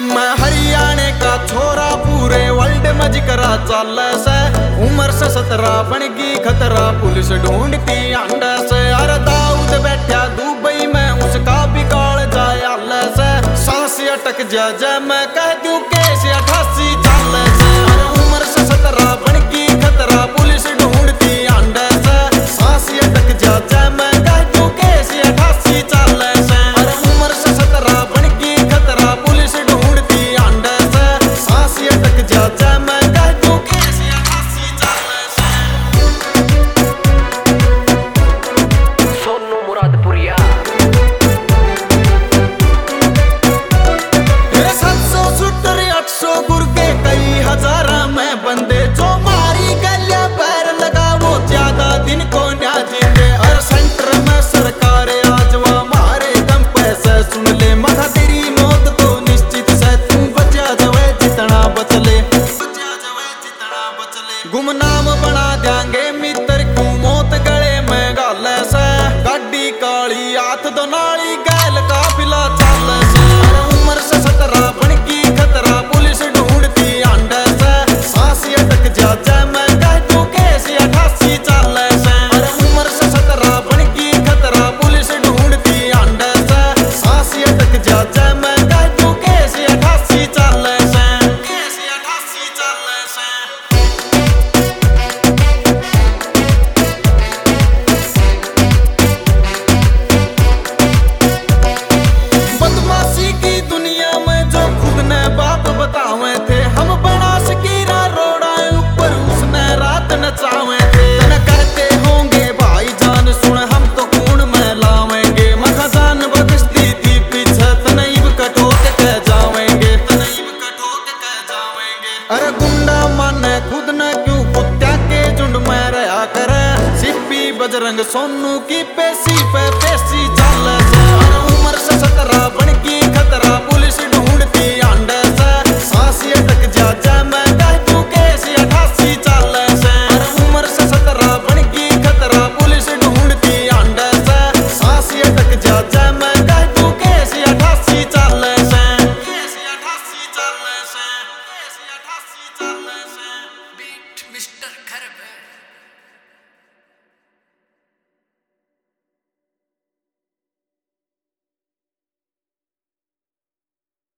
मैं हरियाणे का छोरा पूरे वर्ल्ड में जिकरा चल से। उम्र से 17 बन गई खतरा, पुलिस ढूंढती अंडा से। अरे दाऊद बैठा दुबई में, उसका बिगाड़ जाए अल्लाह से। सांस अटक जा मैं कह दूं केस 88 चाल से। अरे उम्र से 17 बन गई खतरा, पुलिस ढूंढती अंडा से। सांस अटक जा मैं कह दूं केस 88 चाल से। अरे उम्र से 17 बन गई खतरा, पुलिस ढूंढती अंडा से। सांस अटक जा मैं कह दूं केस 88 चाल से। सोनू मुरादपुरिया 700 शूटर 800 गुर्गे कई हजारा में बंदे, जो मारी गलिया पैर लगा वो ज्यादा दिन को न्या जीते। और सेंटर में सरकार आज वो मारे दम पैसे सुन ले। मथा तेरी मौत तो निश्चित से, तू बचा जावे जितना बचले। गुमनाम बना देंगे मित्र को, मौत गले में गाल से। गाड़ी काली हाथ दो नाली गैल काफिला चाल से। उम्र से 17 बन गई खतरा, पुलिस ढूंढती अंडा से। सांस अटक जा मैं कह दूं केस 88 चाल से। अरे उम्र से 17 बन गई खतरा, पुलिस ढूंढती अंडा से। सांस अटक जा मैं कह दूं केस 88 चाल से। केस 88 चाल से। बदमाशी की दुनिया में जो खुद ने बाप बतावे थे, हम बना सकीरा रोड़ा ऊपर उसने रात नचावे थे। न कहते होंगे भाई जान सुन, हम तो खून में लावेंगे। मखा जान बख्शती थी पीछे, तनईब कठोक कह जावेंगे। अरे गुंडा माने खुद न क्यों, कुत्ता के झुंड में रहा करे। सिप्पी बजरंग सोनू की पेशी पे पेशी चाल से। उम्र से 17 बन